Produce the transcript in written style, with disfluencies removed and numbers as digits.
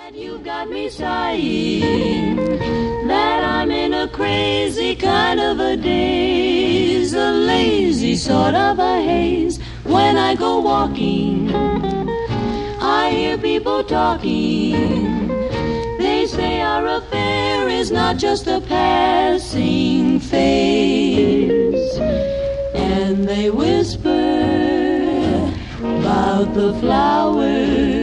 You've got me sighing, that I'm in a crazy kind of a daze, a lazy sort of a haze. When I go walking, I hear people talking. They say our affair is not just a passing phase, and they whisper about the flowers